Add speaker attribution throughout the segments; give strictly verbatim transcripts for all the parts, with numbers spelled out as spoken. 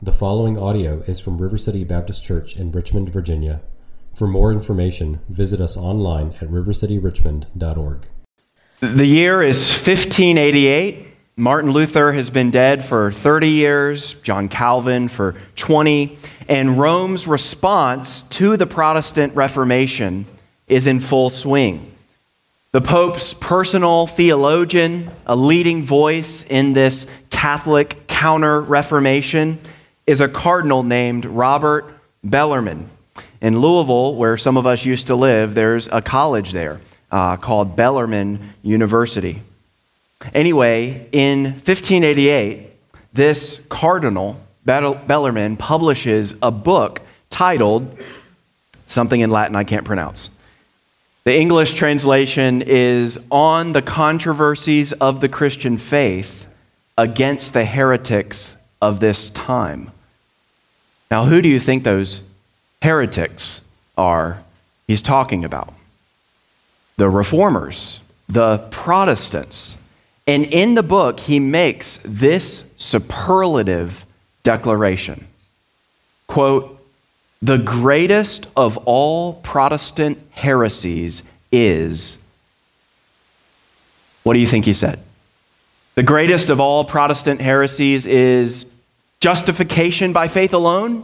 Speaker 1: The following audio is from River City Baptist Church in Richmond, Virginia. For more information, visit us online at river city richmond dot org.
Speaker 2: The year is fifteen eighty-eight. Martin Luther has been dead for thirty years, John Calvin for twenty, and Rome's response to the Protestant Reformation is in full swing. The Pope's personal theologian, a leading voice in this Catholic counter-Reformation, is a cardinal named Robert Bellarmine. In Louisville, where some of us used to live, there's a college there uh, called Bellarmine University. Anyway, in fifteen eighty-eight, this cardinal, Bellarmine, publishes a book titled something in Latin I can't pronounce. The English translation is On the Controversies of the Christian Faith Against the Heretics of This Time. Now, who do you think those heretics are he's talking about? The Reformers, the Protestants. And in the book, he makes this superlative declaration. Quote, "The greatest of all Protestant heresies is..." What do you think he said? The greatest of all Protestant heresies is justification by faith alone?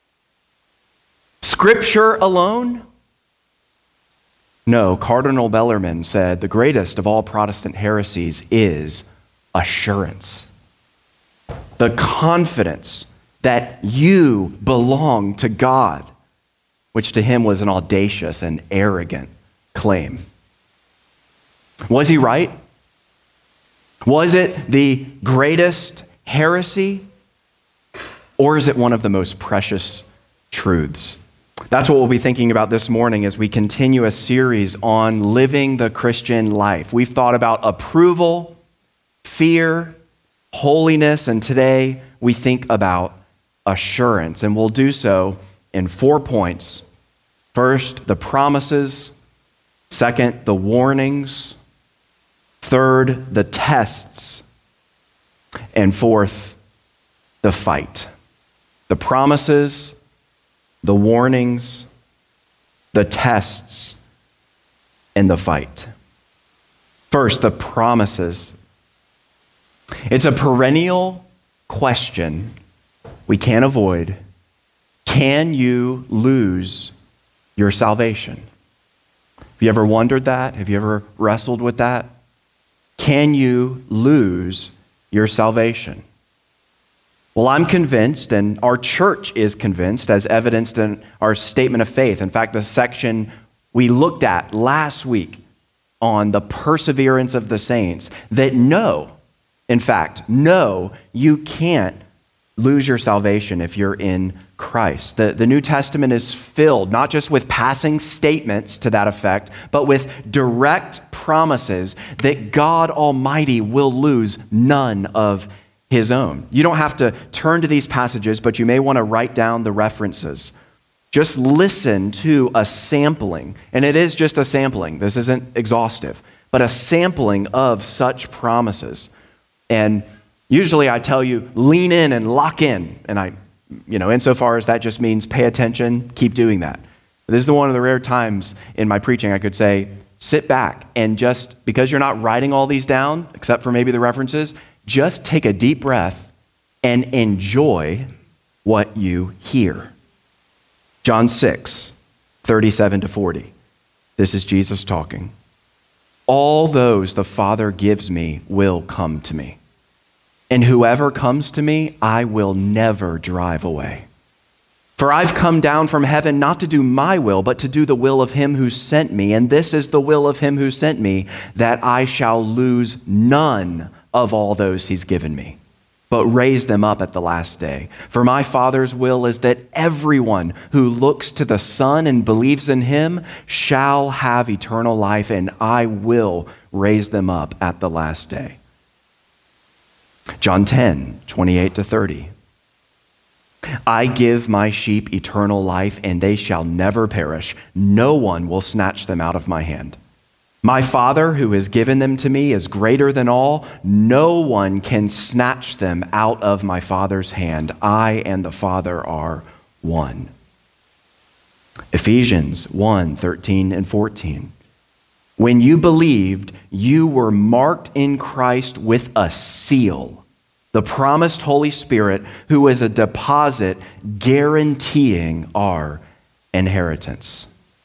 Speaker 2: Scripture alone? No, Cardinal Bellarmine said the greatest of all Protestant heresies is assurance. The confidence that you belong to God, which to him was an audacious and arrogant claim. Was he right? Was it the greatest heresy? Or is it one of the most precious truths? That's what we'll be thinking about this morning as we continue a series on living the Christian life. We've thought about approval, fear, holiness, and today we think about assurance. And we'll do so in four points. First, the promises. Second, the warnings. Third, the tests. And fourth, the fight. The promises, the warnings, the tests, and the fight. First, the promises. It's a perennial question we can't avoid. Can you lose your salvation? Have you ever wondered that? Have you ever wrestled with that? Can you lose your salvation? Well, I'm convinced, and our church is convinced, as evidenced in our statement of faith. In fact, the section we looked at last week on the perseverance of the saints, that no, in fact, no, you can't lose your salvation if you're in Christ. The, the New Testament is filled not just with passing statements to that effect, but with direct promises that God Almighty will lose none of his own. You don't have to turn to these passages, but you may want to write down the references. Just listen to a sampling, and it is just a sampling. This isn't exhaustive, but a sampling of such promises. And usually I tell you, lean in and lock in. And I, you know, insofar as that just means pay attention, keep doing that. This is the one of the rare times in my preaching I could say, sit back and just, because you're not writing all these down, except for maybe the references, just take a deep breath and enjoy what you hear. John six, thirty-seven to forty. This is Jesus talking. All those the Father gives me will come to me. And whoever comes to me, I will never drive away. For I've come down from heaven not to do my will, but to do the will of him who sent me. And this is the will of him who sent me, that I shall lose none of all those he's given me, but raise them up at the last day. For my Father's will is that everyone who looks to the Son and believes in him shall have eternal life, and I will raise them up at the last day. John ten, twenty-eight to thirty. I give my sheep eternal life, and they shall never perish. No one will snatch them out of my hand. My Father who has given them to me is greater than all. No one can snatch them out of my Father's hand. I and the Father are one. Ephesians one, thirteen and fourteen. When you believed, you were marked in Christ with a seal, the promised Holy Spirit, who is a deposit guaranteeing our inheritance.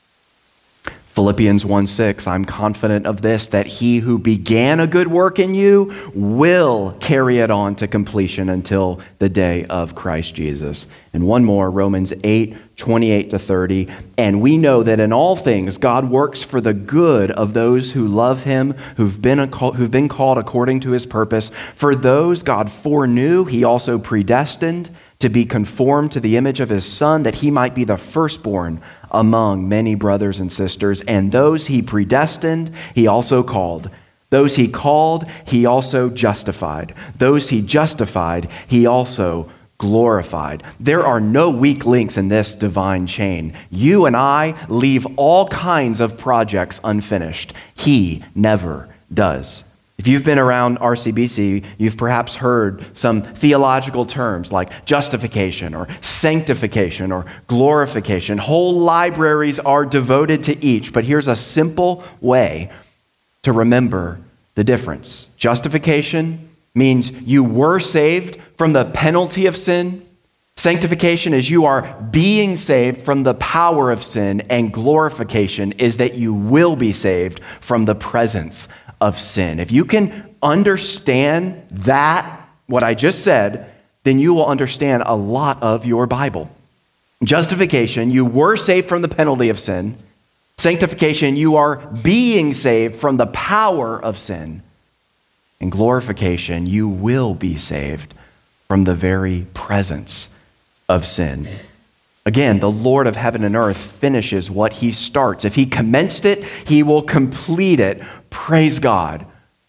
Speaker 2: Philippians one six, I'm confident of this, that he who began a good work in you will carry it on to completion until the day of Christ Jesus. And one more, Romans eight, twenty-eight to thirty. And we know that in all things God works for the good of those who love him, who've been, a, who've been called according to his purpose. For those God foreknew, he also predestined to be conformed to the image of his Son, that he might be the firstborn among many brothers and sisters. And those he predestined, he also called. Those he called, he also justified. Those he justified, he also glorified. There are no weak links in this divine chain. You and I leave all kinds of projects unfinished. He never does. If you've been around R C B C, you've perhaps heard some theological terms like justification or sanctification or glorification. Whole libraries are devoted to each, but here's a simple way to remember the difference. Justification means you were saved from the penalty of sin. Sanctification is you are being saved from the power of sin, and glorification is that you will be saved from the presence of sin. If you can understand that, what I just said, then you will understand a lot of your Bible. Justification, you were saved from the penalty of sin. Sanctification, you are being saved from the power of sin. And glorification, you will be saved from the very presence of sin. Again, the Lord of heaven and earth finishes what he starts. If he commenced it, he will complete it. Praise God.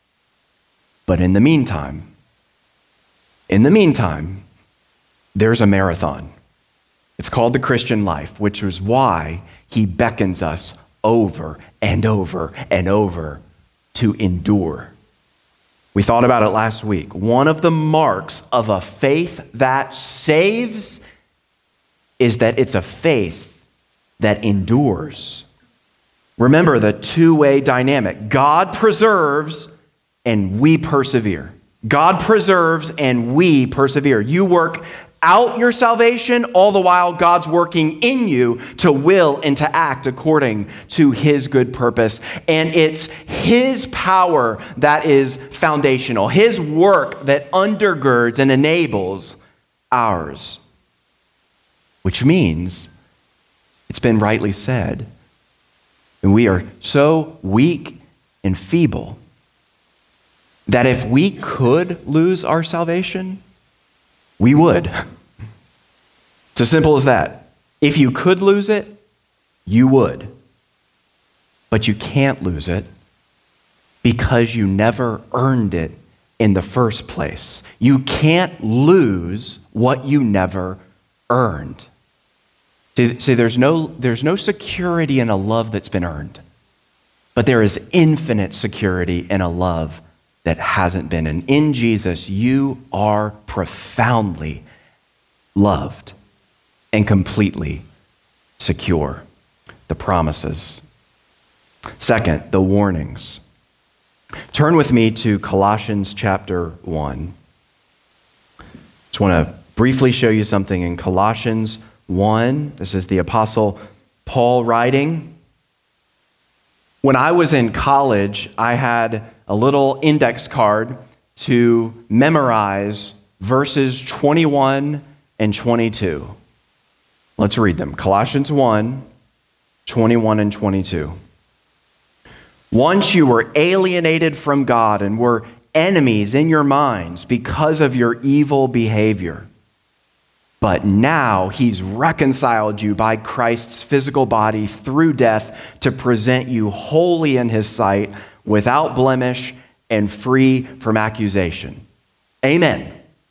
Speaker 2: But in the meantime, in the meantime, there's a marathon. It's called the Christian life, which is why he beckons us over and over and over to endure. We thought about it last week. One of the marks of a faith that saves is that it's a faith that endures. Remember the two-way dynamic. God preserves and we persevere. God preserves and we persevere. You work out your salvation, all the while God's working in you to will and to act according to his good purpose. And it's his power that is foundational, his work that undergirds and enables ours. Which means, it's been rightly said, and we are so weak and feeble that if we could lose our salvation, we would. It's as simple as that. If you could lose it, you would. But you can't lose it because you never earned it in the first place. You can't lose what you never earned. See, see there's no, there's no security in a love that's been earned, but there is infinite security in a love that hasn't been. And in Jesus, you are profoundly loved and completely secure. The promises. Second, the warnings. Turn with me to Colossians chapter one. Just want to briefly show you something in Colossians one. This is the Apostle Paul writing. When I was in college, I had a little index card to memorize verses twenty-one and twenty-two. Let's read them. Colossians one, twenty-one and twenty-two. Once you were alienated from God and were enemies in your minds because of your evil behavior. But now he's reconciled you by Christ's physical body through death to present you holy in his sight, without blemish and free from accusation. Amen.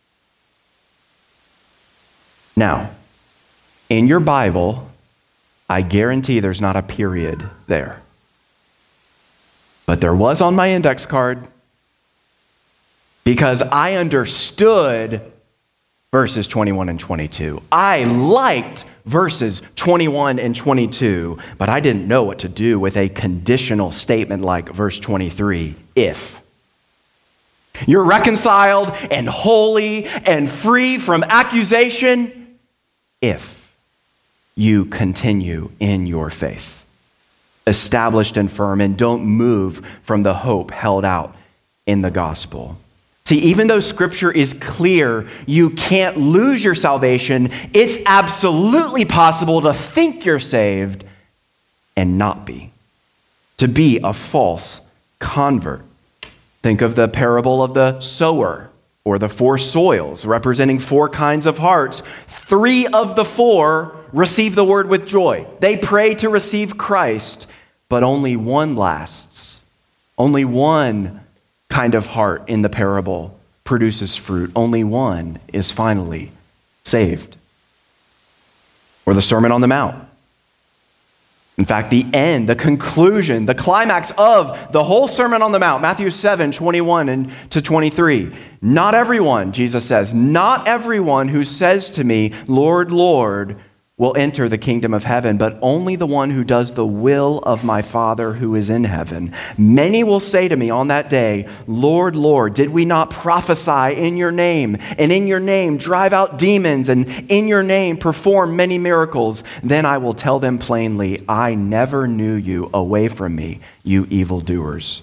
Speaker 2: Now, in your Bible, I guarantee there's not a period there. But there was on my index card because I understood verses twenty-one and twenty-two. I liked verses twenty-one and twenty-two, but I didn't know what to do with a conditional statement like verse twenty-three, if. You're reconciled and holy and free from accusation if you continue in your faith, established and firm, and don't move from the hope held out in the gospel. See, even though Scripture is clear, you can't lose your salvation. It's absolutely possible to think you're saved and not be, to be a false convert. Think of the parable of the sower or the four soils, representing four kinds of hearts. Three of the four receive the word with joy. They pray to receive Christ, but only one lasts. Only one kind of heart in the parable produces fruit. Only one is finally saved. Or the Sermon on the Mount. In fact, the end, the conclusion, the climax of the whole Sermon on the Mount, Matthew seven, twenty-one and to twenty-three. Not everyone, Jesus says, not everyone who says to me, Lord, Lord, will enter the kingdom of heaven, but only the one who does the will of my Father who is in heaven. Many will say to me on that day, Lord, Lord, did we not prophesy in your name, and in your name drive out demons, and in your name perform many miracles? Then I will tell them plainly, I never knew you. Away from me, you evildoers.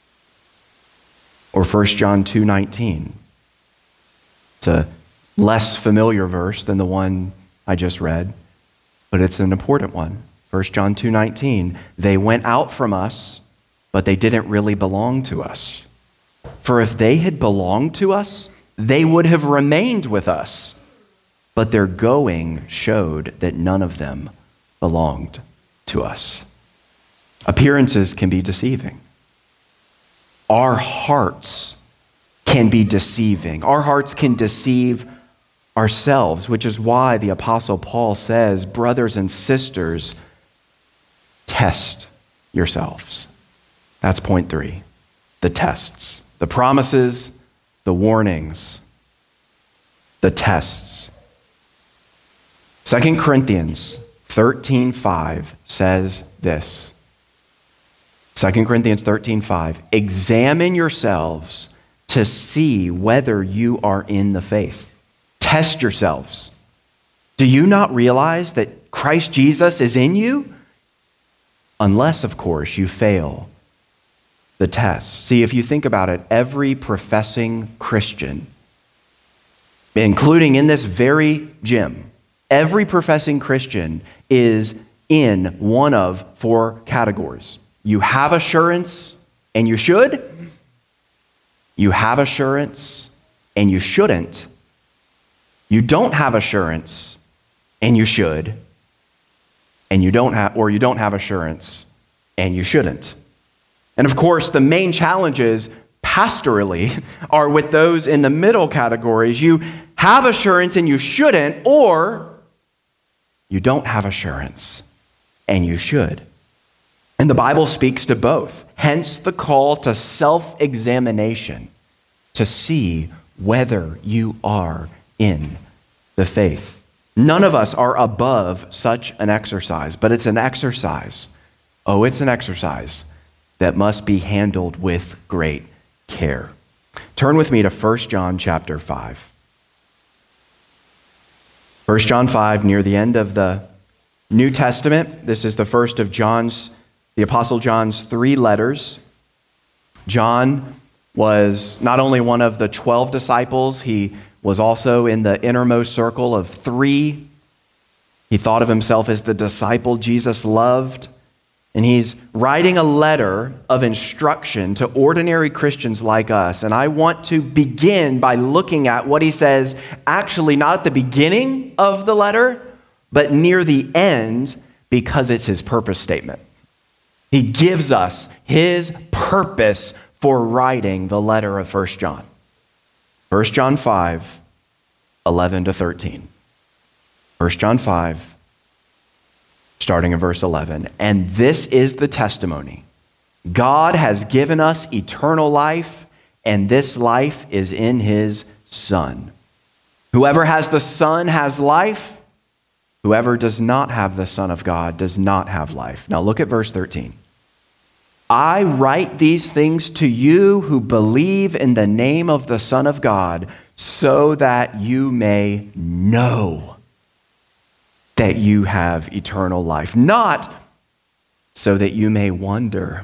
Speaker 2: Or First John two nineteen. It's a less familiar verse than the one I just read, but it's an important one. First John two nineteen, they went out from us, but they didn't really belong to us. For if they had belonged to us, they would have remained with us. But their going showed that none of them belonged to us. Appearances can be deceiving. Our hearts can be deceiving. Our hearts can deceive ourselves, which is why the Apostle Paul says, brothers and sisters, test yourselves. That's point three, the tests, the promises, the warnings, the tests. Second Corinthians thirteen five says this. Second Corinthians thirteen five, examine yourselves to see whether you are in the faith. Test yourselves. Do you not realize that Christ Jesus is in you? Unless, of course, you fail the test. See, if you think about it, every professing Christian, including in this very gym, every professing Christian is in one of four categories. You have assurance, and you should. You have assurance, and you shouldn't. You don't have assurance, and you should, and you don't have, or you don't have assurance, and you shouldn't. And of course, the main challenges pastorally are with those in the middle categories. You have assurance, and you shouldn't, or you don't have assurance, and you should. And the Bible speaks to both. Hence the call to self-examination to see whether you are in the faith. None of us are above such an exercise, but it's an exercise. Oh, it's an exercise that must be handled with great care. Turn with me to First John chapter five. First John five, near the end of the New Testament. This is the first of John's, the Apostle John's three letters. John was not only one of the twelve disciples, he was also in the innermost circle of three. He thought of himself as the disciple Jesus loved. And he's writing a letter of instruction to ordinary Christians like us. And I want to begin by looking at what he says, actually not at the beginning of the letter, but near the end, because it's his purpose statement. He gives us his purpose for writing the letter of First John. First John five, eleven to thirteen. First John five, starting in verse eleven. And this is the testimony God has given us eternal life, and this life is in his Son. Whoever has the Son has life. Whoever does not have the Son of God does not have life. Now look at verse thirteen. I write these things to you who believe in the name of the Son of God, so that you may know that you have eternal life. Not so that you may wonder,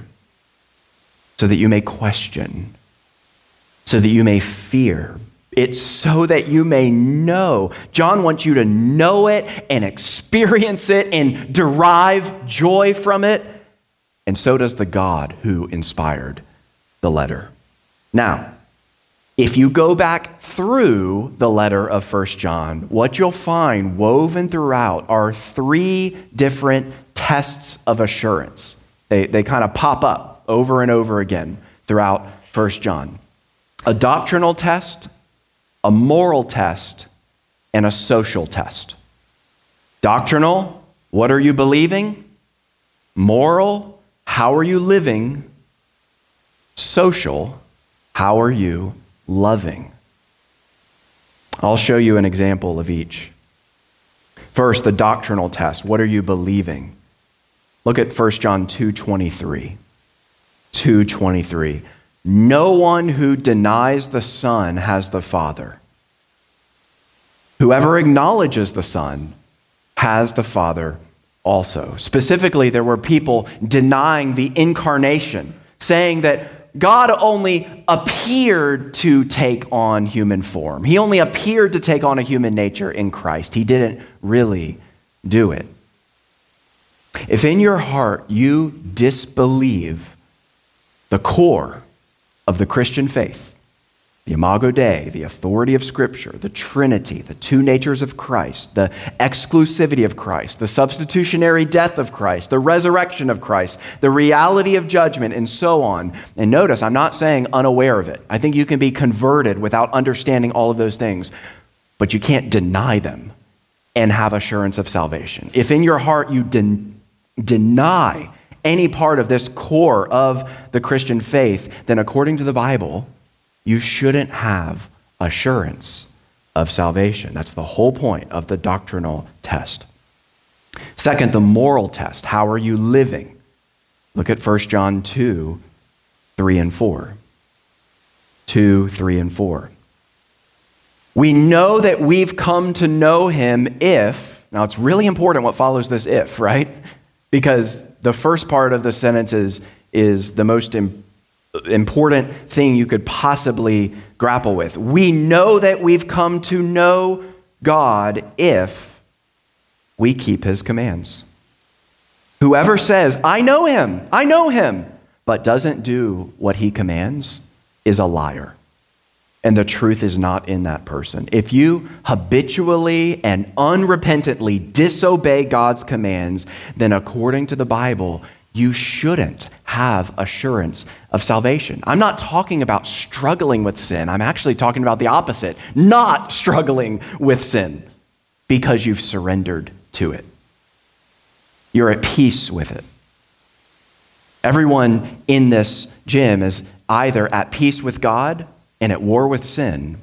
Speaker 2: so that you may question, so that you may fear. It's so that you may know. John wants you to know it and experience it and derive joy from it. And so does the God who inspired the letter. Now, if you go back through the letter of First John, what you'll find woven throughout are three different tests of assurance. They, they kind of pop up over and over again throughout First John. A doctrinal test, a moral test, and a social test. Doctrinal, what are you believing? Moral, how are you living? Social, how are you loving? I'll show you an example of each. First, the doctrinal test. What are you believing? Look at First John two twenty-three. two twenty-three. No one who denies the Son has the Father. Whoever acknowledges the Son has the Father also. Specifically, there were people denying the incarnation, saying that God only appeared to take on human form. He only appeared to take on a human nature in Christ. He didn't really do it. If in your heart you disbelieve the core of the Christian faith, the Imago Dei, the authority of Scripture, the Trinity, the two natures of Christ, the exclusivity of Christ, the substitutionary death of Christ, the resurrection of Christ, the reality of judgment, and so on. And notice, I'm not saying unaware of it. I think you can be converted without understanding all of those things, but you can't deny them and have assurance of salvation. If in your heart you den- deny any part of this core of the Christian faith, then according to the Bible, you shouldn't have assurance of salvation. That's the whole point of the doctrinal test. Second, the moral test. How are you living? Look at First John two, three and four. two, three, and four. We know that we've come to know him if, now it's really important what follows this if, right? Because the first part of the sentence is, is the most important important thing you could possibly grapple with. We know that we've come to know God if we keep his commands. Whoever says, I know him, I know him, but doesn't do what he commands is a liar. And the truth is not in that person. If you habitually and unrepentantly disobey God's commands, then according to the Bible, you shouldn't have assurance of salvation. I'm not talking about struggling with sin. I'm actually talking about the opposite, not struggling with sin because you've surrendered to it. You're at peace with it. Everyone in this gym is either at peace with God and at war with sin,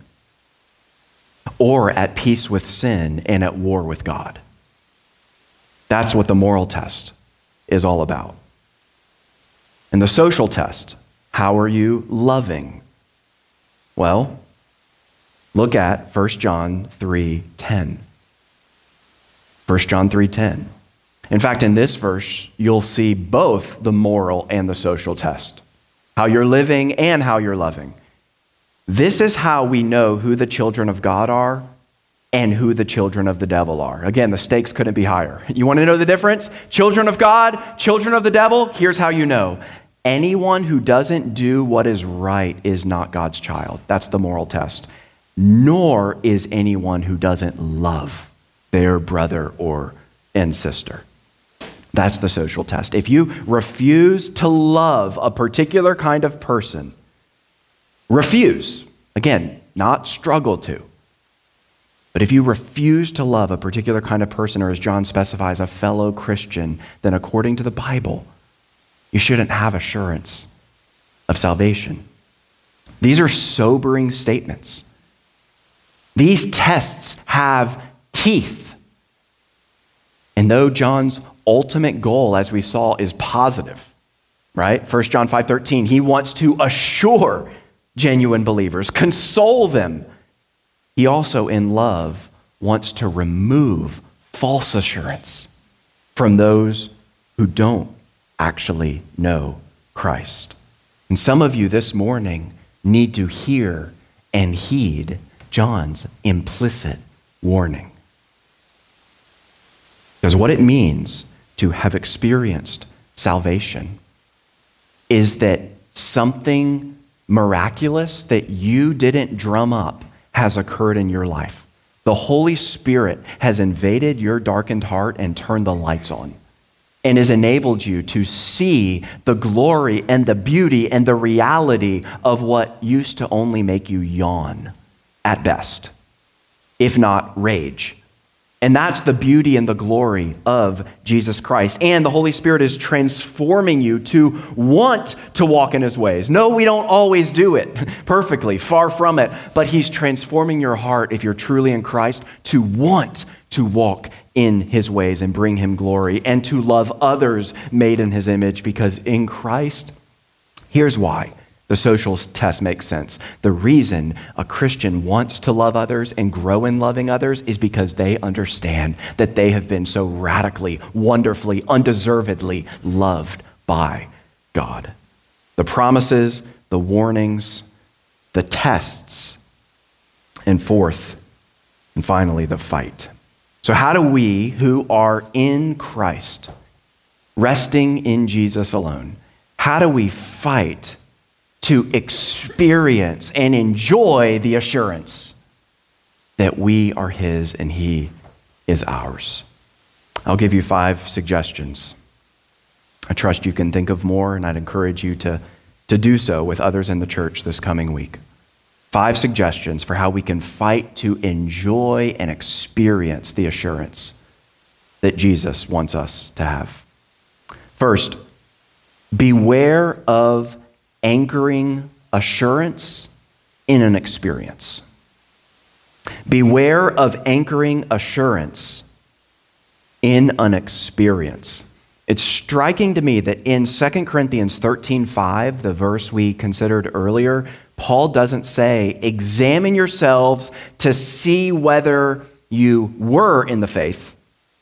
Speaker 2: or at peace with sin and at war with God. That's what the moral test is all about. And the social test, how are you loving? Well, look at First John three ten. First John three ten. In fact, in this verse, you'll see both the moral and the social test. How you're living and how you're loving. This is how we know who the children of God are and who the children of the devil are. Again, the stakes couldn't be higher. You want to know the difference? Children of God, children of the devil, here's how you know. Anyone who doesn't do what is right is not God's child. That's the moral test. Nor is anyone who doesn't love their brother or and sister. That's the social test. If you refuse to love a particular kind of person, refuse, again, not struggle to, but if you refuse to love a particular kind of person, or as John specifies, a fellow Christian, then according to the Bible, you shouldn't have assurance of salvation. These are sobering statements. These tests have teeth. And though John's ultimate goal, as we saw, is positive, right? First John five thirteen, he wants to assure genuine believers, console them. He also, in love, wants to remove false assurance from those who don't actually know Christ. And some of you this morning need to hear and heed John's implicit warning. Because what it means to have experienced salvation is that something miraculous that you didn't drum up has occurred in your life. The Holy Spirit has invaded your darkened heart and turned the lights on, and has enabled you to see the glory and the beauty and the reality of what used to only make you yawn at best, if not rage. And that's the beauty and the glory of Jesus Christ. And the Holy Spirit is transforming you to want to walk in his ways. No, we don't always do it perfectly, far from it. But he's transforming your heart, if you're truly in Christ, to want to walk in his ways and bring him glory, and to love others made in his image, because in Christ, here's why the social test makes sense. The reason a Christian wants to love others and grow in loving others is because they understand that they have been so radically, wonderfully, undeservedly loved by God. The promises, the warnings, the tests, and fourth, and finally, the fight. So how do we who are in Christ, resting in Jesus alone, how do we fight to experience and enjoy the assurance that we are his and he is ours? I'll give you five suggestions. I trust you can think of more, and I'd encourage you to, to do so with others in the church this coming week. Five suggestions for how we can fight to enjoy and experience the assurance that Jesus wants us to have. First, beware of anchoring assurance in an experience. Beware of anchoring assurance in an experience. It's striking to me that in Second Corinthians thirteen five, the verse we considered earlier, Paul doesn't say, examine yourselves to see whether you were in the faith,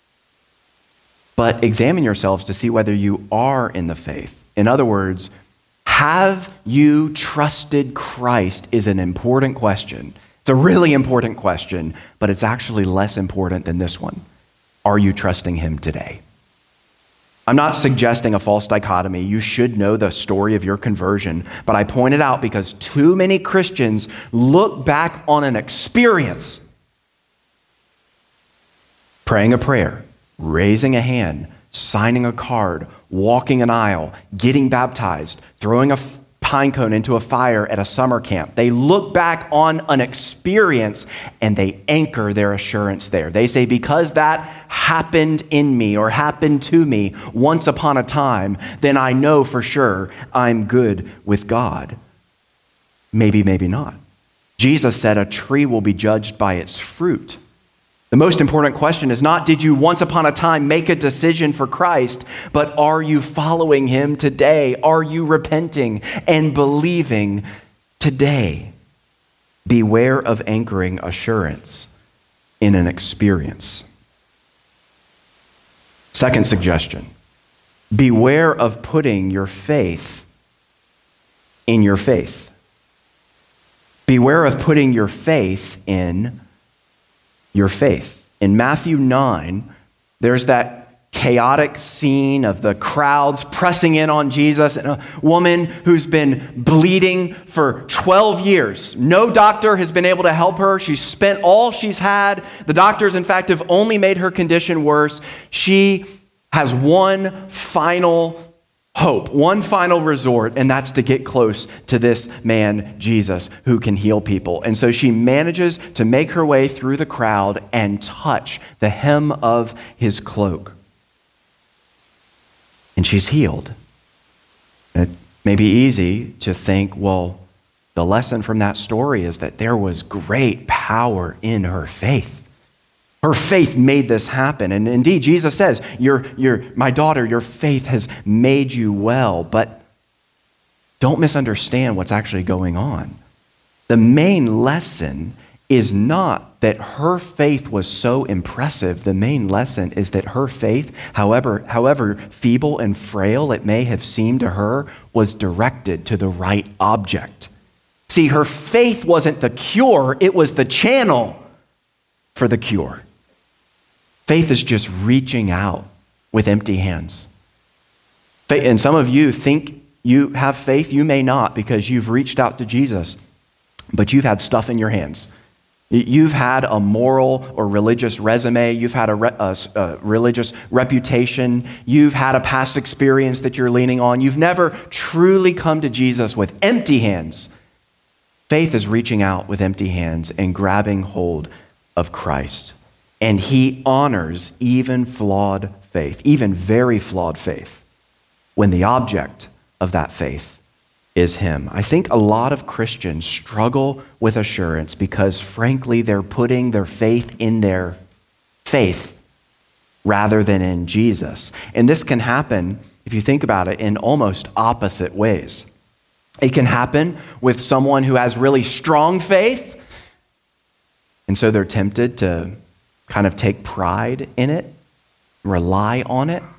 Speaker 2: but examine yourselves to see whether you are in the faith. In other words, have you trusted Christ is an important question. It's a really important question, but it's actually less important than this one. Are you trusting him today? I'm not suggesting a false dichotomy. You should know the story of your conversion, but I point it out because too many Christians look back on an experience, praying a prayer, raising a hand, signing a card, walking an aisle, getting baptized, throwing a pine cone into a fire at a summer camp. They look back on an experience and they anchor their assurance there. They say, because that happened in me or happened to me once upon a time, then I know for sure I'm good with God. Maybe, maybe not. Jesus said a tree will be judged by its fruit. The most important question is not, did you once upon a time make a decision for Christ, but are you following him today? Are you repenting and believing today? Beware of anchoring assurance in an experience. Second suggestion, beware of putting your faith in your faith. Beware of putting your faith in your faith. In Matthew nine, there's that chaotic scene of the crowds pressing in on Jesus and a woman who's been bleeding for twelve years. No doctor has been able to help her. She's spent all she's had. The doctors, in fact, have only made her condition worse. She has one final hope, one final resort, and that's to get close to this man, Jesus, who can heal people. And so she manages to make her way through the crowd and touch the hem of his cloak. And she's healed. And it may be easy to think, well, the lesson from that story is that there was great power in her faith. Her faith made this happen. And indeed, Jesus says, "Your, your, my daughter, your faith has made you well." But don't misunderstand what's actually going on. The main lesson is not that her faith was so impressive. The main lesson is that her faith, however, however feeble and frail it may have seemed to her, was directed to the right object. See, her faith wasn't the cure, it was the channel for the cure. Faith is just reaching out with empty hands. And some of you think you have faith, you may not, because you've reached out to Jesus, but you've had stuff in your hands. You've had a moral or religious resume. You've had a, re- a, a religious reputation. You've had a past experience that you're leaning on. You've never truly come to Jesus with empty hands. Faith is reaching out with empty hands and grabbing hold of Christ. And he honors even flawed faith, even very flawed faith, when the object of that faith is him. I think a lot of Christians struggle with assurance because, frankly, they're putting their faith in their faith rather than in Jesus. And this can happen, if you think about it, in almost opposite ways. It can happen with someone who has really strong faith, and so they're tempted to kind of take pride in it, rely on it.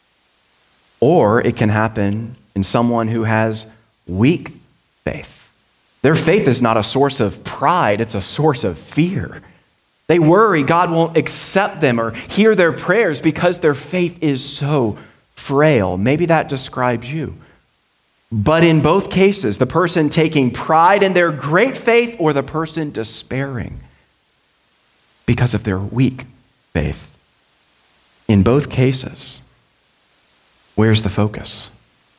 Speaker 2: Or it can happen in someone who has weak faith. Their faith is not a source of pride, it's a source of fear. They worry God won't accept them or hear their prayers because their faith is so frail. Maybe that describes you. But in both cases, the person taking pride in their great faith or the person despairing because of their weak faith, in both cases, where's the focus?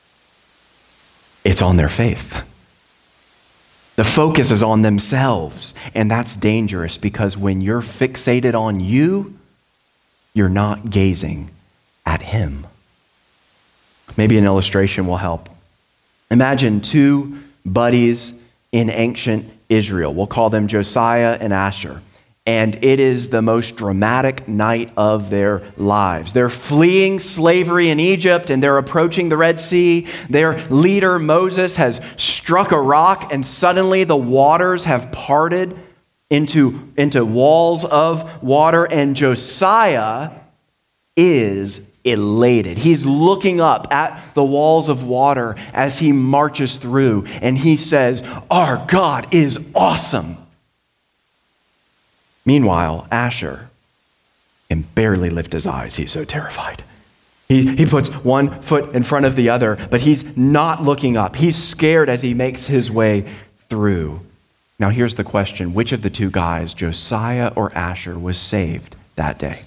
Speaker 2: It's on their faith. The focus is on themselves, and that's dangerous because when you're fixated on you, you're not gazing at him. Maybe an illustration will help. Imagine two buddies in ancient Israel. We'll call them Josiah and Asher. And it is the most dramatic night of their lives. They're fleeing slavery in Egypt and they're approaching the Red Sea. Their leader, Moses, has struck a rock and suddenly the waters have parted into, into walls of water. And Josiah is elated. He's looking up at the walls of water as he marches through and he says, "Our God is awesome." Meanwhile, Asher can barely lift his eyes. He's so terrified. He, he puts one foot in front of the other, but he's not looking up. He's scared as he makes his way through. Now here's the question. Which of the two guys, Josiah or Asher, was saved that day?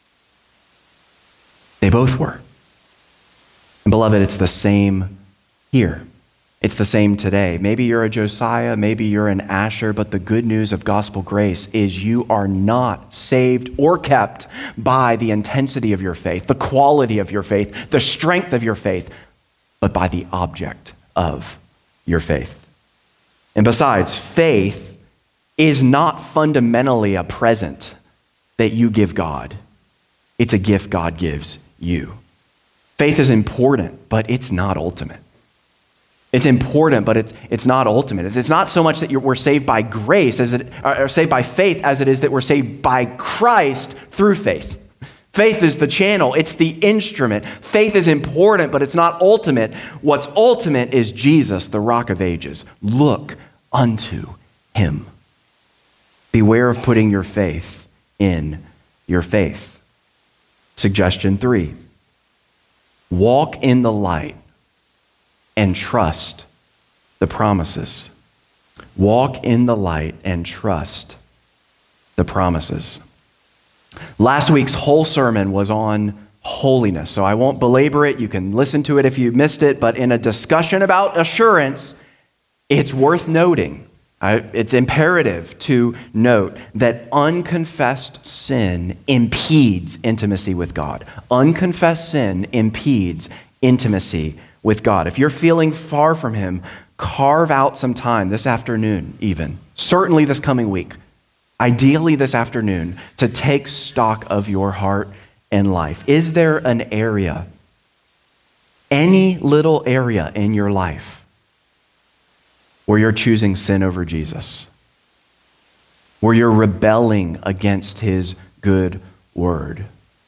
Speaker 2: They both were. And beloved, it's the same here. It's the same today. Maybe you're a Josiah, maybe you're an Asher, but the good news of gospel grace is you are not saved or kept by the intensity of your faith, the quality of your faith, the strength of your faith, but by the object of your faith. And besides, faith is not fundamentally a present that you give God. It's a gift God gives you. Faith is important, but it's not ultimate. It's important, but it's it's not ultimate. It's, it's not so much that you're, we're saved by grace, as it, or saved by faith, as it is that we're saved by Christ through faith. Faith is the channel. It's the instrument. Faith is important, but it's not ultimate. What's ultimate is Jesus, the Rock of Ages. Look unto him. Beware of putting your faith in your faith. Suggestion three. Walk in the light and trust the promises. Walk in the light and trust the promises. Last week's whole sermon was on holiness, so I won't belabor it. You can listen to it if you missed it, but in a discussion about assurance, it's worth noting, uh, it's imperative to note that unconfessed sin impedes intimacy with God. Unconfessed sin impedes intimacy with God. If you're feeling far from him, carve out some time this afternoon even, certainly this coming week, ideally this afternoon, to take stock of your heart and life. Is there an area, any little area in your life where you're choosing sin over Jesus? Where you're rebelling against his good word?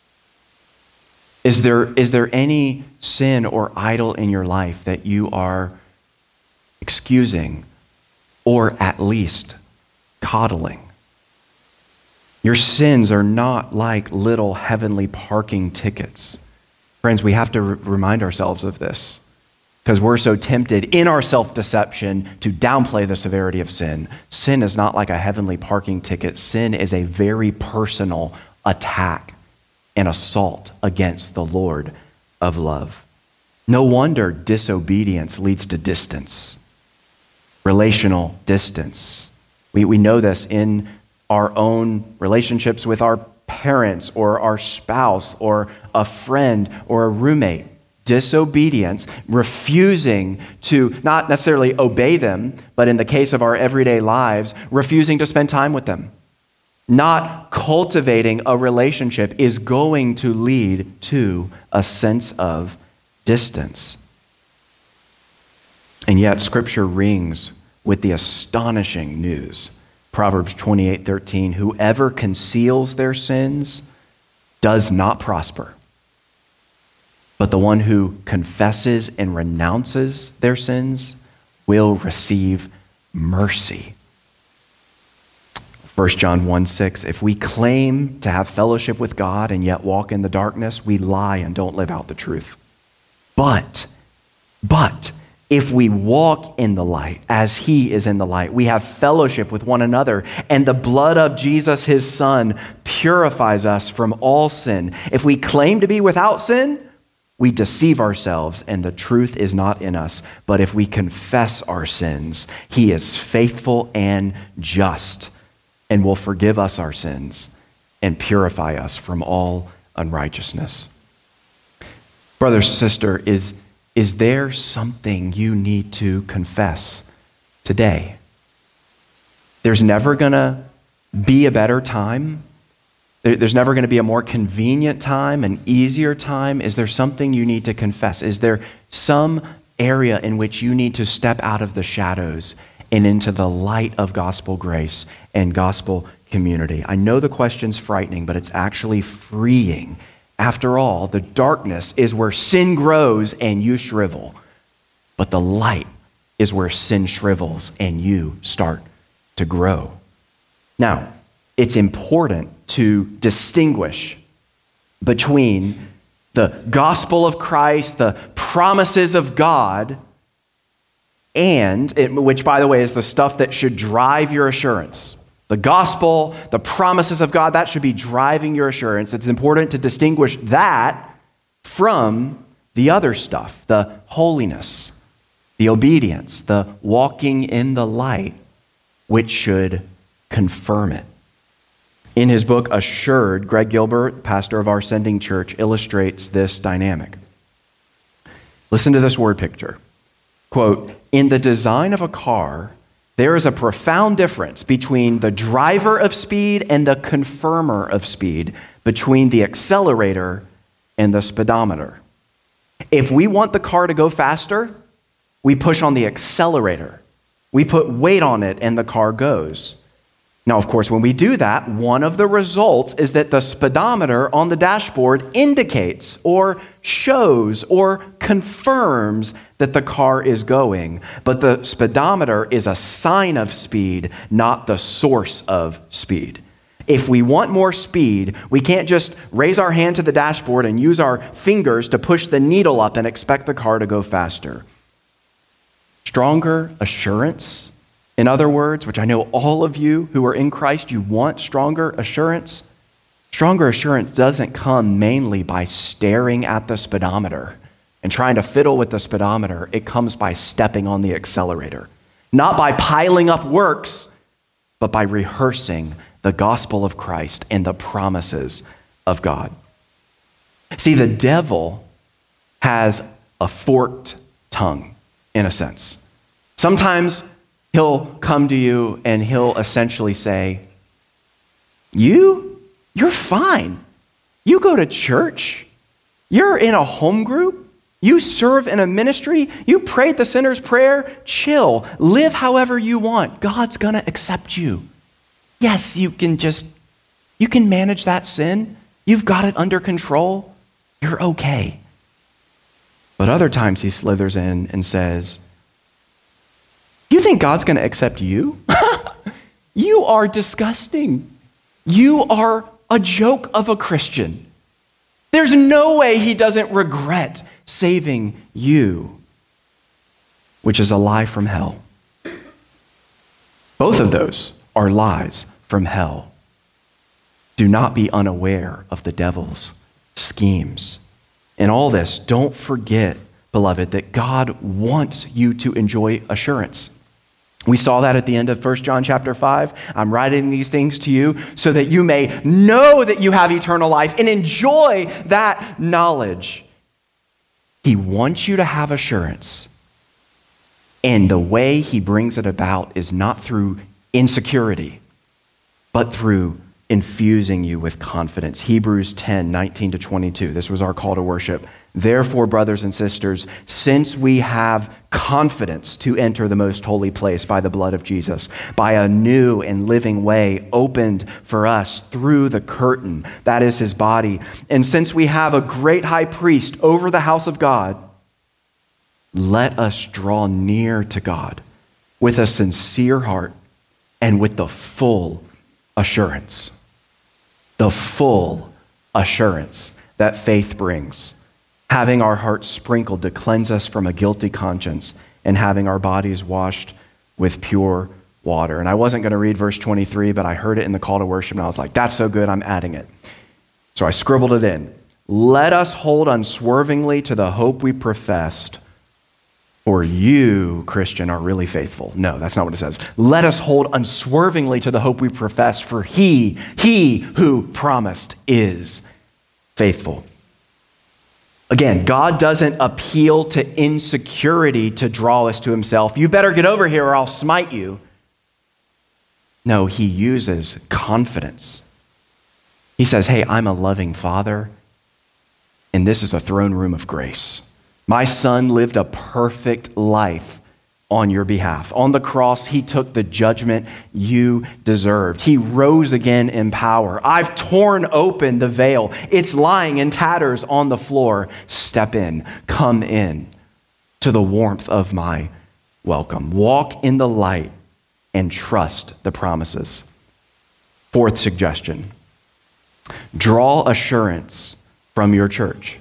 Speaker 2: Is there, is there any sin or idol in your life that you are excusing or at least coddling? Your sins are not like little heavenly parking tickets. Friends, we have to re- remind ourselves of this because we're so tempted in our self-deception to downplay the severity of sin. Sin is not like a heavenly parking ticket. Sin is a very personal attack and assault against the Lord of love. No wonder disobedience leads to distance, relational distance. We, we know this in our own relationships with our parents or our spouse or a friend or a roommate. Disobedience, refusing to not necessarily obey them, but in the case of our everyday lives, refusing to spend time with them. Not cultivating a relationship is going to lead to a sense of distance. And yet Scripture rings with the astonishing news. Proverbs twenty-eight thirteen, whoever conceals their sins does not prosper. But the one who confesses and renounces their sins will receive mercy. First John one six, if we claim to have fellowship with God and yet walk in the darkness, we lie and don't live out the truth. But, but, if we walk in the light as he is in the light, we have fellowship with one another, and the blood of Jesus, his son, purifies us from all sin. If we claim to be without sin, we deceive ourselves and the truth is not in us. But if we confess our sins, he is faithful and just and will forgive us our sins and purify us from all unrighteousness. Brother, sister, is, is there something you need to confess today? There's never going to be a better time. There's never going to be a more convenient time, an easier time. Is there something you need to confess? Is there some area in which you need to step out of the shadows and into the light of gospel grace and gospel community? I know the question's frightening, but it's actually freeing. After all, the darkness is where sin grows and you shrivel. But the light is where sin shrivels and you start to grow. Now, it's important to distinguish between the gospel of Christ, the promises of God, and, it, which by the way is the stuff that should drive your assurance. The gospel, the promises of God, that should be driving your assurance. It's important to distinguish that from the other stuff, the holiness, the obedience, the walking in the light, which should confirm it. In his book, Assured, Greg Gilbert, pastor of our Sending Church, illustrates this dynamic. Listen to this word picture. Quote, in the design of a car, there is a profound difference between the driver of speed and the confirmer of speed, between the accelerator and the speedometer. If we want the car to go faster, we push on the accelerator. We put weight on it and the car goes. Now, of course, when we do that, one of the results is that the speedometer on the dashboard indicates or shows or confirms that the car is going. But the speedometer is a sign of speed, not the source of speed. If we want more speed, we can't just raise our hand to the dashboard and use our fingers to push the needle up and expect the car to go faster. Stronger assurance, in other words, which I know all of you who are in Christ, you want stronger assurance. Stronger assurance doesn't come mainly by staring at the speedometer and trying to fiddle with the speedometer. It comes by stepping on the accelerator. Not by piling up works, but by rehearsing the gospel of Christ and the promises of God. See, the devil has a forked tongue, in a sense. Sometimes he'll come to you and he'll essentially say, you, you're fine. You go to church. You're in a home group. You serve in a ministry. You prayed the sinner's prayer. Chill. Live however you want. God's going to accept you. Yes, you can just, you can manage that sin. You've got it under control. You're okay. But other times he slithers in and says, you think God's going to accept you? You are disgusting. You are a joke of a Christian. There's no way he doesn't regret saving you, which is a lie from hell. Both of those are lies from hell. Do not be unaware of the devil's schemes. In all this, don't forget, beloved, that God wants you to enjoy assurance. We saw that at the end of First John chapter five. I'm writing these things to you so that you may know that you have eternal life and enjoy that knowledge. He wants you to have assurance. And the way he brings it about is not through insecurity, but through infusing you with confidence. Hebrews ten, nineteen to twenty-two. This was our call to worship. Therefore, brothers and sisters, since we have confidence to enter the most holy place by the blood of Jesus, by a new and living way opened for us through the curtain, that is his body, and since we have a great high priest over the house of God, let us draw near to God with a sincere heart and with the full assurance. The full assurance that faith brings. Having our hearts sprinkled to cleanse us from a guilty conscience and having our bodies washed with pure water. And I wasn't going to read verse twenty-three, but I heard it in the call to worship and I was like, that's so good, I'm adding it. So I scribbled it in. Let us hold unswervingly to the hope we professed, for you, Christian, are really faithful. No, that's not what it says. Let us hold unswervingly to the hope we professed, for he, he who promised is faithful. Again, God doesn't appeal to insecurity to draw us to himself. You better get over here or I'll smite you. No, he uses confidence. He says, hey, I'm a loving father, and this is a throne room of grace. My son lived a perfect life on your behalf. On the cross, he took the judgment you deserved. He rose again in power. I've torn open the veil. It's lying in tatters on the floor. Step in, come in to the warmth of my welcome. Walk in the light and trust the promises. Fourth suggestion, draw assurance from your church.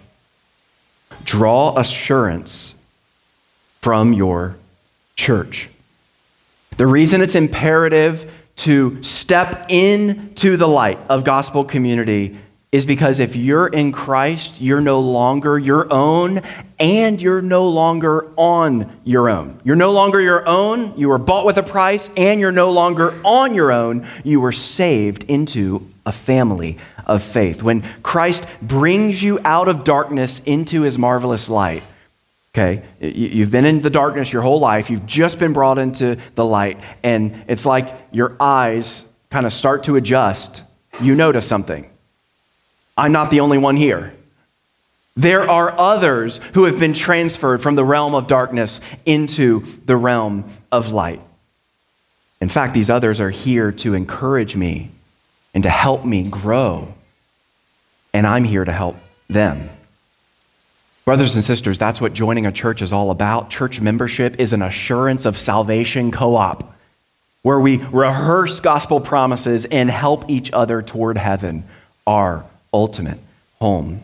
Speaker 2: Draw assurance from your church. The reason it's imperative to step into the light of gospel community is because if you're in Christ, you're no longer your own and you're no longer on your own. You're no longer your own. You were bought with a price and you're no longer on your own. You were saved into a family of faith. When Christ brings you out of darkness into his marvelous light, okay, you've been in the darkness your whole life. You've just been brought into the light. And it's like your eyes kind of start to adjust. You notice something. I'm not the only one here. There are others who have been transferred from the realm of darkness into the realm of light. In fact, these others are here to encourage me and to help me grow. And I'm here to help them. Brothers and sisters, that's what joining a church is all about. Church membership is an assurance of salvation co-op, where we rehearse gospel promises and help each other toward heaven, our ultimate home.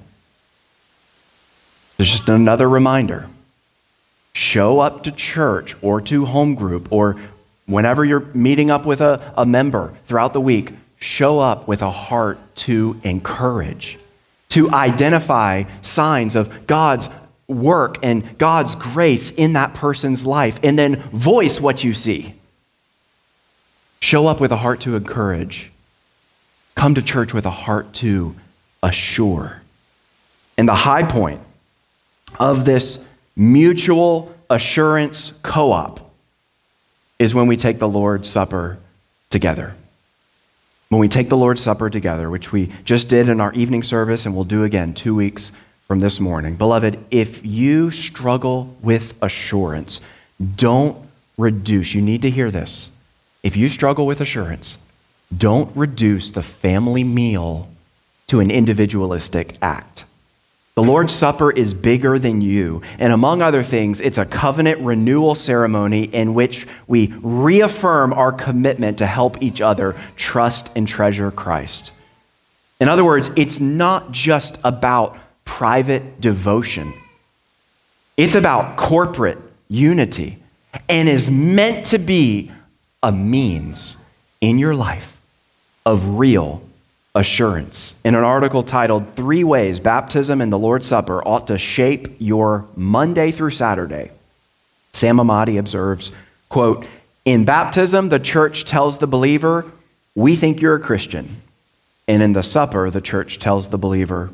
Speaker 2: There's just another reminder. Show up to church or to home group or whenever you're meeting up with a, a member throughout the week, show up with a heart to encourage, to identify signs of God's work and God's grace in that person's life, and then voice what you see. Show up with a heart to encourage. Come to church with a heart to assure. And the high point of this mutual assurance co-op is when we take the Lord's Supper together. When we take the Lord's Supper together, which we just did in our evening service and we'll do again two weeks from this morning. Beloved, if you struggle with assurance, don't reduce. You need to hear this. If you struggle with assurance, don't reduce the family meal to an individualistic act. The Lord's Supper is bigger than you, and among other things, it's a covenant renewal ceremony in which we reaffirm our commitment to help each other trust and treasure Christ. In other words, it's not just about private devotion. It's about corporate unity and is meant to be a means in your life of real assurance. In an article titled Three Ways Baptism and the Lord's Supper Ought to Shape Your Monday through Saturday, Sam Amati observes, quote, "In baptism, the church tells the believer, we think you're a Christian. And in the supper, the church tells the believer,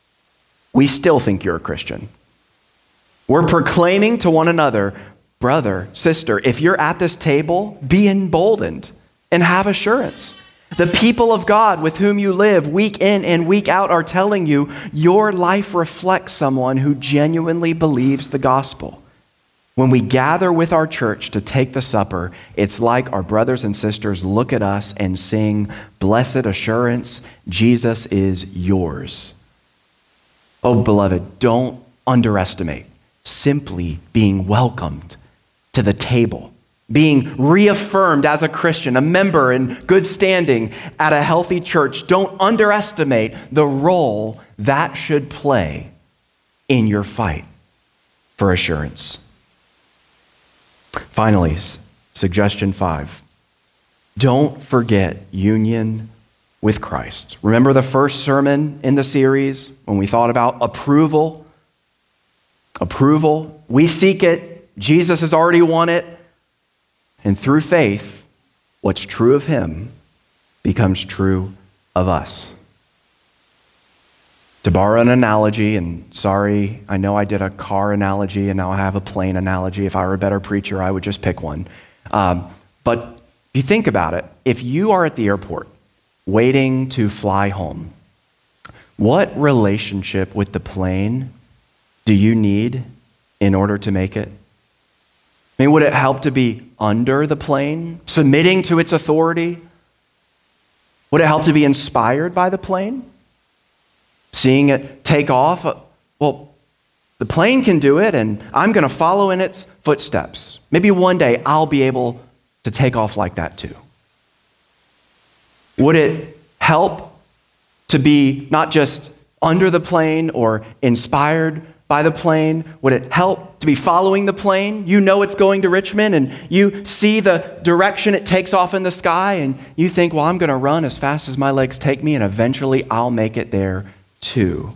Speaker 2: we still think you're a Christian. We're proclaiming to one another, brother, sister, if you're at this table, be emboldened and have assurance. The people of God with whom you live week in and week out are telling you your life reflects someone who genuinely believes the gospel. When we gather with our church to take the supper, it's like our brothers and sisters look at us and sing, blessed assurance, Jesus is yours." Oh, beloved, don't underestimate simply being welcomed to the table, being reaffirmed as a Christian, a member in good standing at a healthy church. Don't underestimate the role that should play in your fight for assurance. Finally, suggestion five, don't forget union with Christ. Remember the first sermon in the series when we thought about approval? Approval. We seek it. Jesus has already won it. And through faith, what's true of him becomes true of us. To borrow an analogy, and sorry, I know I did a car analogy and now I have a plane analogy. If I were a better preacher, I would just pick one. Um, but if you think about it, if you are at the airport waiting to fly home, what relationship with the plane do you need in order to make it? I mean, would it help to be under the plane, submitting to its authority? Would it help to be inspired by the plane? Seeing it take off? Well, the plane can do it, and I'm going to follow in its footsteps. Maybe one day I'll be able to take off like that too. Would it help to be not just under the plane or inspired by the plane? Would it help to be following the plane? You know it's going to Richmond and you see the direction it takes off in the sky and you think, well, I'm going to run as fast as my legs take me and eventually I'll make it there too.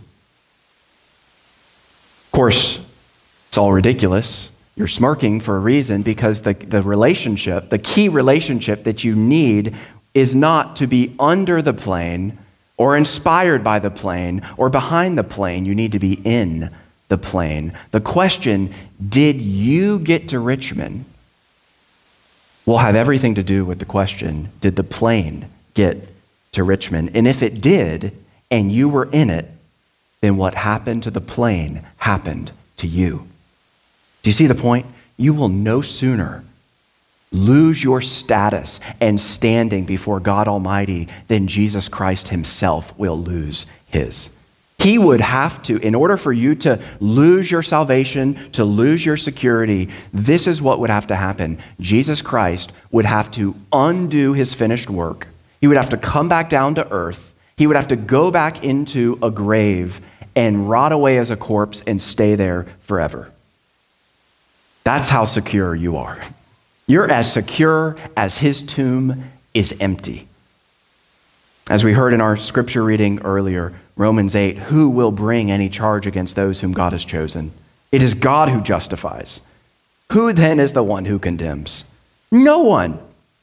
Speaker 2: Of course, it's all ridiculous. You're smirking for a reason because the, the relationship, the key relationship that you need is not to be under the plane or inspired by the plane or behind the plane. You need to be in the plane. The question, did you get to Richmond, will have everything to do with the question, did the plane get to Richmond? And if it did, and you were in it, then what happened to the plane happened to you. Do you see the point? You will no sooner lose your status and standing before God Almighty than Jesus Christ himself will lose his. He would have to, in order for you to lose your salvation, to lose your security, this is what would have to happen. Jesus Christ would have to undo his finished work. He would have to come back down to earth. He would have to go back into a grave and rot away as a corpse and stay there forever. That's how secure you are. You're as secure as his tomb is empty. As we heard in our scripture reading earlier, Romans eight, who will bring any charge against those whom God has chosen? It is God who justifies. Who then is the one who condemns? No one.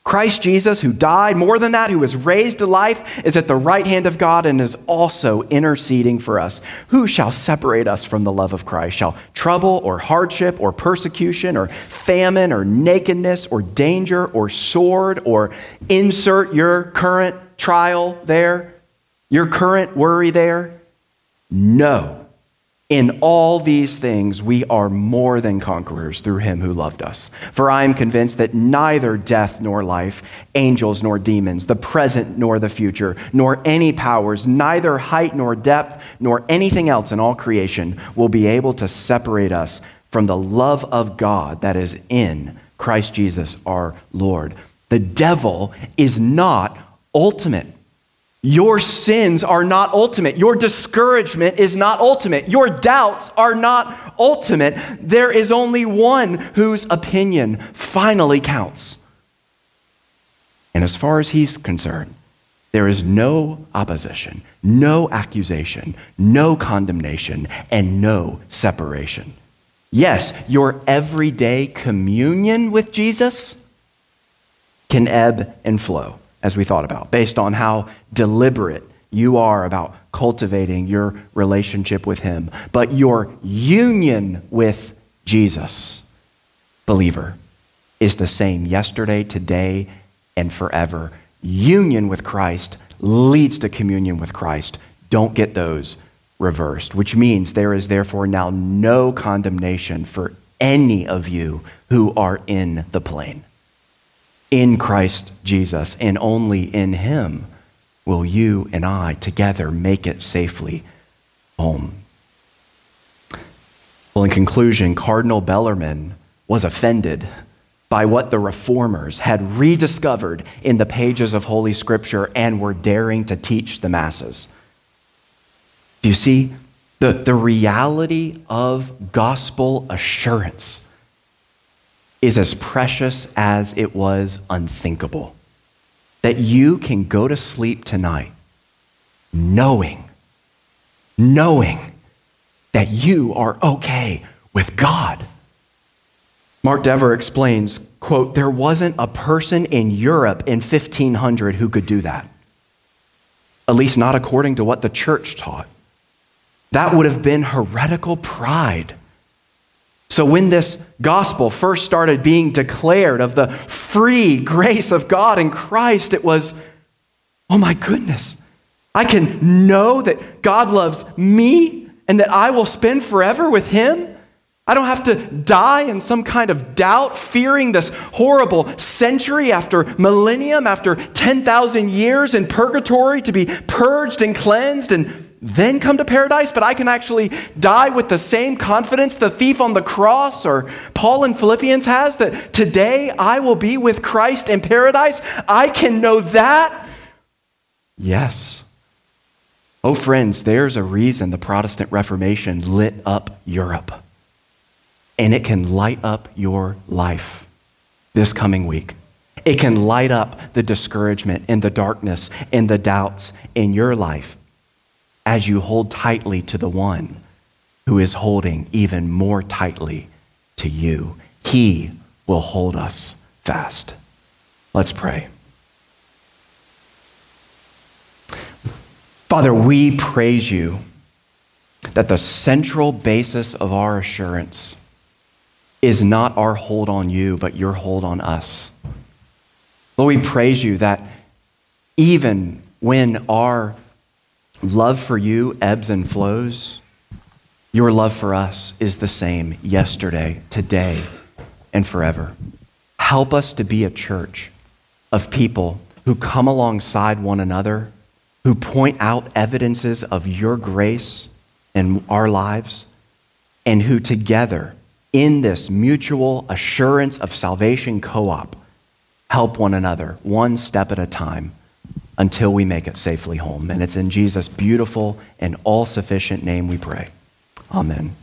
Speaker 2: Christ Jesus, who died, more than that, who was raised to life, is at the right hand of God and is also interceding for us. Who shall separate us from the love of Christ? Shall trouble or hardship or persecution or famine or nakedness or danger or sword or insert your current trial there, your current worry there? No. In all these things, we are more than conquerors through him who loved us. For I am convinced that neither death nor life, angels nor demons, the present nor the future, nor any powers, neither height nor depth, nor anything else in all creation will be able to separate us from the love of God that is in Christ Jesus our Lord. The devil is not ultimate. Your sins are not ultimate. Your discouragement is not ultimate. Your doubts are not ultimate. There is only one whose opinion finally counts. And as far as he's concerned, there is no opposition, no accusation, no condemnation, and no separation. Yes, your everyday communion with Jesus can ebb and flow, as we thought about, based on how deliberate you are about cultivating your relationship with him. But your union with Jesus, believer, is the same yesterday, today, and forever. Union with Christ leads to communion with Christ. Don't get those reversed, which means there is therefore now no condemnation for any of you who are in the plain. In Christ Jesus, and only in him will you and I together make it safely home. Well, in conclusion, Cardinal Bellarmine was offended by what the reformers had rediscovered in the pages of Holy Scripture and were daring to teach the masses. Do you see the, the reality of gospel assurance is as precious as it was unthinkable. That you can go to sleep tonight knowing, knowing that you are okay with God. Mark Dever explains, quote, there wasn't a person in Europe in fifteen hundred who could do that. At least not according to what the church taught. That would have been heretical pride. So when this gospel first started being declared of the free grace of God in Christ, it was, oh my goodness, I can know that God loves me and that I will spend forever with him. I don't have to die in some kind of doubt, fearing this horrible century after millennium, after ten thousand years in purgatory to be purged and cleansed and then come to paradise, but I can actually die with the same confidence the thief on the cross or Paul in Philippians has, that today I will be with Christ in paradise. I can know that. Yes. Oh, friends, there's a reason the Protestant Reformation lit up Europe. And it can light up your life this coming week. It can light up the discouragement and the darkness and the doubts in your life as you hold tightly to the one who is holding even more tightly to you. He will hold us fast. Let's pray. Father, we praise you that the central basis of our assurance is not our hold on you, but your hold on us. Lord, we praise you that even when our love for you ebbs and flows, your love for us is the same yesterday, today, and forever. Help us to be a church of people who come alongside one another, who point out evidences of your grace in our lives, and who together, in this mutual assurance of salvation co-op, help one another one step at a time until we make it safely home. And it's in Jesus' beautiful and all-sufficient name we pray. Amen.